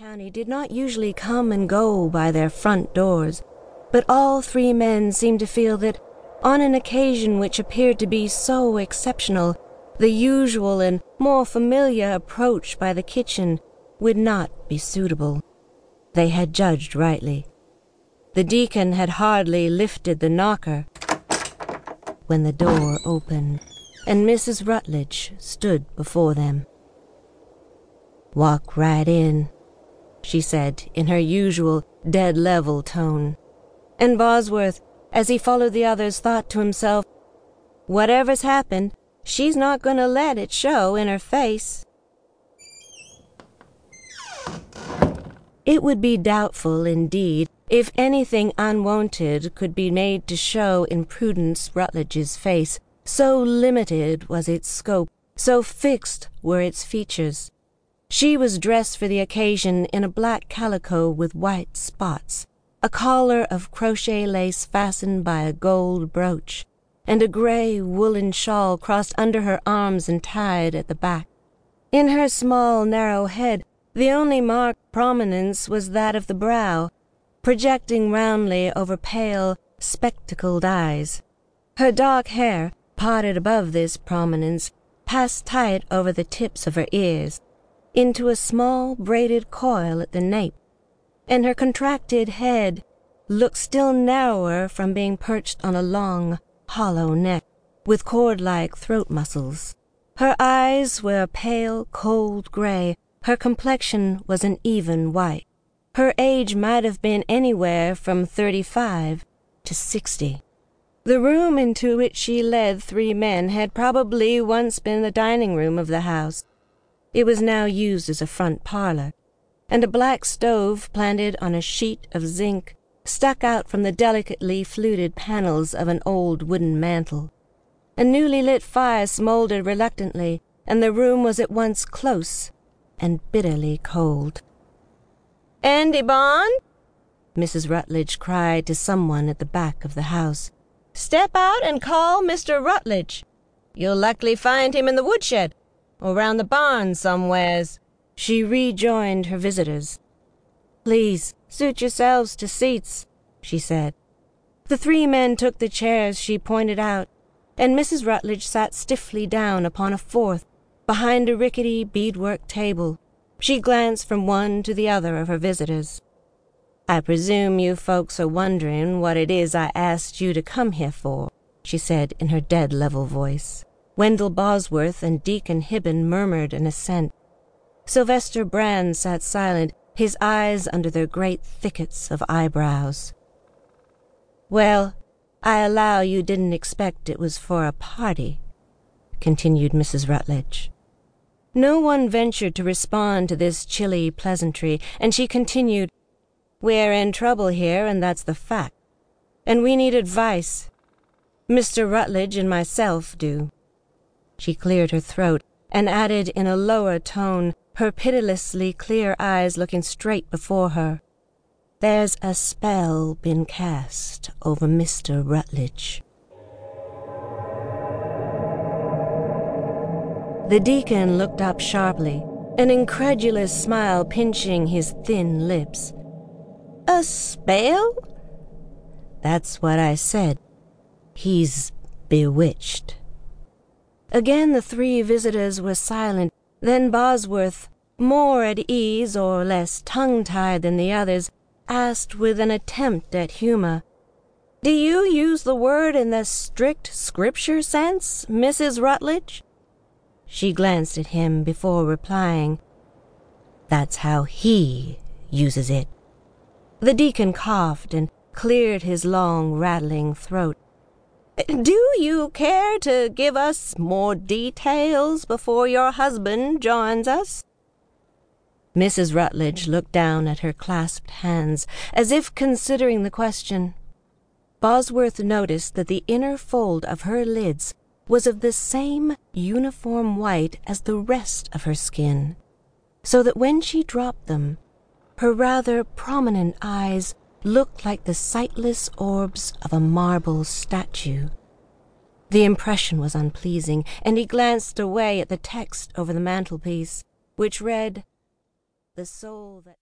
County did not usually come and go by their front doors, but all three men seemed to feel that, on an occasion which appeared to be so exceptional, the usual and more familiar approach by the kitchen would not be suitable. They had judged rightly. The deacon had hardly lifted the knocker when the door opened, and Mrs. Rutledge stood before them. "Walk right in," she said in her usual dead-level tone. And Bosworth, as he followed the others, thought to himself, "Whatever's happened, she's not going to let it show in her face." It would be doubtful, indeed, if anything unwonted could be made to show in Prudence Rutledge's face, so limited was its scope, so fixed were its features. She was dressed for the occasion in a black calico with white spots, a collar of crochet lace fastened by a gold brooch, and a gray woolen shawl crossed under her arms and tied at the back. In her small, narrow head, the only marked prominence was that of the brow, projecting roundly over pale, spectacled eyes. Her dark hair, parted above this prominence, passed tight over the tips of her ears, into a small braided coil at the nape, and her contracted head looked still narrower from being perched on a long, hollow neck, with cord-like throat muscles. Her eyes were a pale, cold gray. Her complexion was an even white. Her age might have been anywhere from 35 to 60. The room into which she led three men had probably once been the dining room of the house. It was now used as a front parlor, and a black stove planted on a sheet of zinc stuck out from the delicately fluted panels of an old wooden mantel. A newly lit fire smoldered reluctantly, and the room was at once close and bitterly cold. "Andy Bond," Mrs. Rutledge cried to someone at the back of the house, "step out and call Mr. Rutledge. You'll likely find him in the woodshed, or round the barn somewheres." She rejoined her visitors. "Please, suit yourselves to seats," she said. The three men took the chairs she pointed out, and Mrs. Rutledge sat stiffly down upon a fourth, behind a rickety beadwork table. She glanced from one to the other of her visitors. "I presume you folks are wondering what it is I asked you to come here for," she said in her dead-level voice. Wendell Bosworth and Deacon Hibben murmured an assent. Sylvester Brand sat silent, his eyes under their great thickets of eyebrows. "Well, I allow you didn't expect it was for a party," continued Mrs. Rutledge. No one ventured to respond to this chilly pleasantry, and she continued, "We're in trouble here, and that's the fact. And we need advice. Mr. Rutledge and myself do." She cleared her throat and added in a lower tone, her pitilessly clear eyes looking straight before her, "There's a spell been cast over Mr. Rutledge." The deacon looked up sharply, an incredulous smile pinching his thin lips. "A spell?" "That's what I said. He's bewitched." Again the three visitors were silent. Then Bosworth, more at ease or less tongue-tied than the others, asked with an attempt at humor, "Do you use the word in the strict Scripture sense, Mrs. Rutledge?" She glanced at him before replying, "That's how he uses it." The deacon coughed and cleared his long, rattling throat. "Do you care to give us more details before your husband joins us?" Mrs. Rutledge looked down at her clasped hands, as if considering the question. Bosworth noticed that the inner fold of her lids was of the same uniform white as the rest of her skin, so that when she dropped them, her rather prominent eyes looked like the sightless orbs of a marble statue. The impression was unpleasing, and he glanced away at the text over the mantelpiece, which read, "The soul that..."